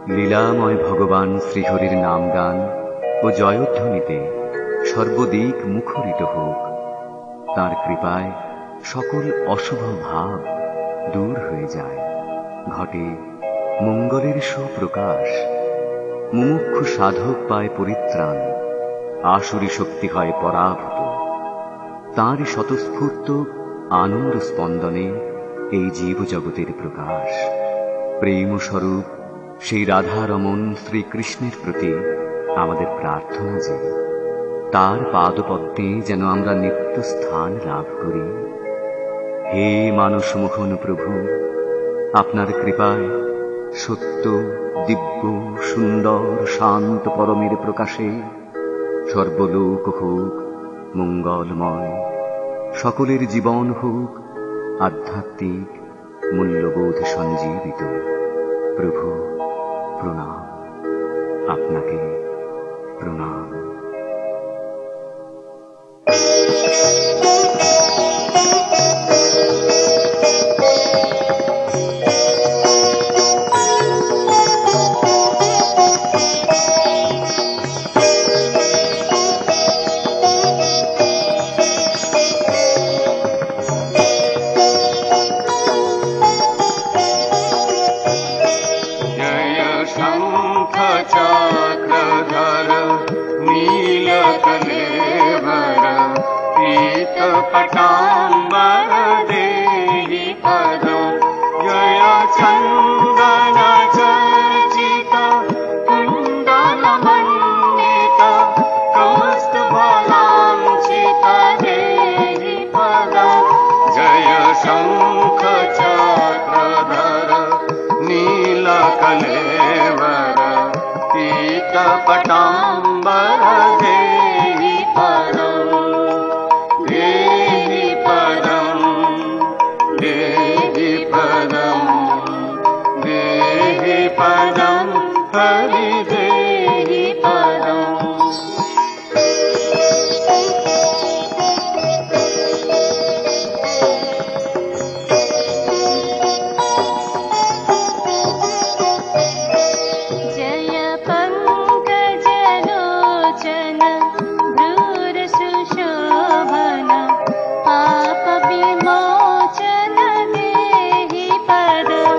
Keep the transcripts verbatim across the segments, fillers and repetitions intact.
লীলাময় ভগবান শ্রীহরির নাম গান ও জয়ধ্বনিতে সর্বদিক মুখরিত হোক। তাঁর কৃপায় সকল অশুভ ভাব দূর হয়ে যায়, ঘটে মঙ্গলের সুপ্রকাশ। মুমুক্ষু সাধক পায় পরিত্রাণ, আসুরী শক্তি হয় পরাভূত। তাঁরই স্বতঃস্ফূর্ত আনন্দ স্পন্দনে এই জীবজগতের প্রকাশ। প্রেমস্বরূপ সেই রাধারমণ শ্রীকৃষ্ণের প্রতি আমাদের প্রার্থনা যে তার পাদপদ্মে যেন আমরা নিত্য স্থান লাভ করি। হে মানস মোহন প্রভু, আপনার কৃপায় সত্য, দিব্য, সুন্দর, শান্ত পরমের প্রকাশে সর্বলোক হোক মঙ্গলময়, সকলের জীবন হোক আধ্যাত্মিক মূল্যবোধ সঞ্জীবিত। প্রভু প্রণাম, আপনাকে প্রণাম। पटाम्बर देहि पदं जय चन्दन चर्चित कुण्डलमण्डित कौस्तुभलाञ्छित देहि पदं जय शङ्ख चक्रधर नीलकलेवर पीत पटाम्बर देहि पदं पदं हरि देहि पदं। जय पंकजलोचन भ्रूर सुशोभन पाप विमोचन देहि पदं।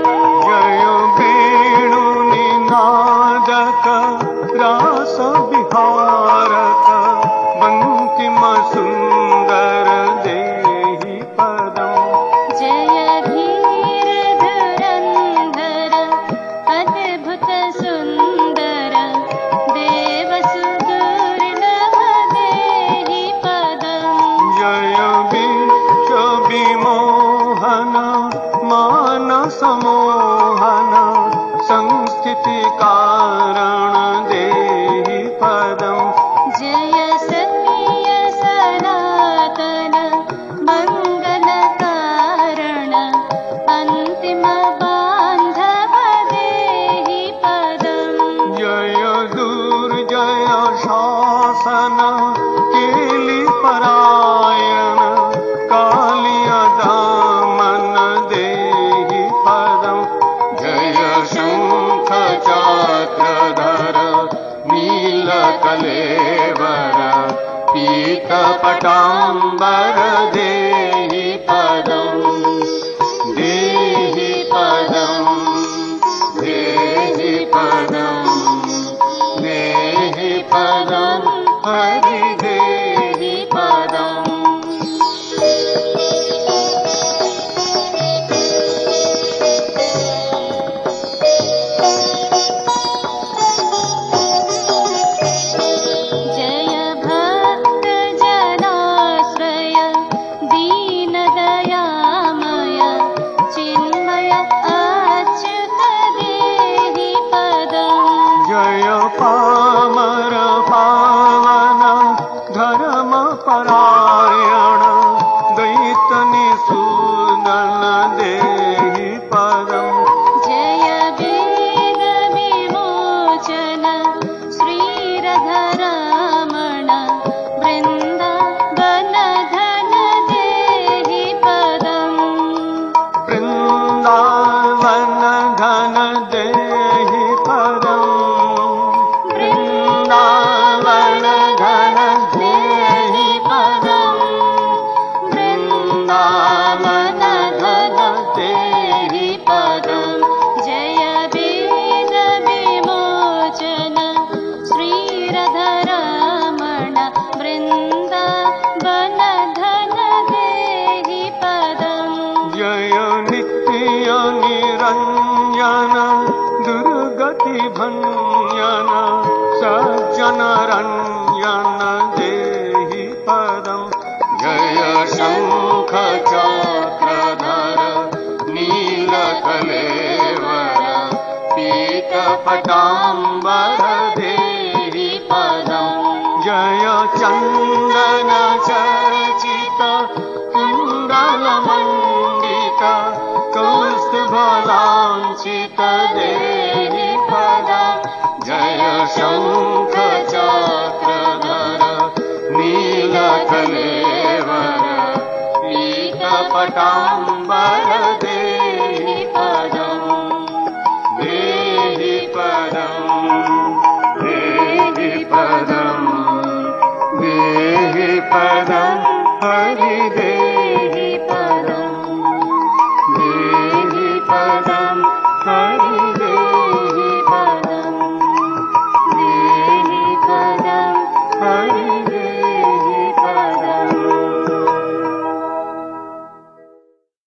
रास विहारक बंकिम सुंदर देहि पदं जय धीर धुरंधर अद्भुत सुंदर देव सुदुर्लभ देहि पदं। जय विश्व विमोहन मानस मोहन संस्थिति कारण देहि पदं। जय सत्य सनातन मंगल कारण अंतिम बांधव देहि पदं। जय दुर्जय शासन केलि परायण कालिय दामन देहि पदं। जय शंख चक्रधर नीलकलेवर पीत पटाम्बर देहि पदं देहि पदं देहि पदं देहि पदं हरि देहि पदं। जय भक्त जनाश्रय दीन दयामय चिन्मय अच्युत देहि पदं। जय पामर पावन धर्म परायण दैतनिसूदन देहि पदं। जय वेद विमोचन श्रीरघुरमण वृन्दावन धन देहि पदं। वृन्दावन धन देहि पदं। निरञ्जन दुर्गति भञ्जन सज्जन रञ्जन देहि पदम् जय शङ्ख चक्रधर नीलकलेवर पीतपटाम्बर देहि पदम् जय चन्दन चर्चित कुण्डलमण्डित कौस्तुभलाञ्छित देहि पदम् जय शङ्ख चक्रधर नीलकलेवर पीतपटाम्बर देहि पदम् देहि पदम् देहि पदम् देहि पदम्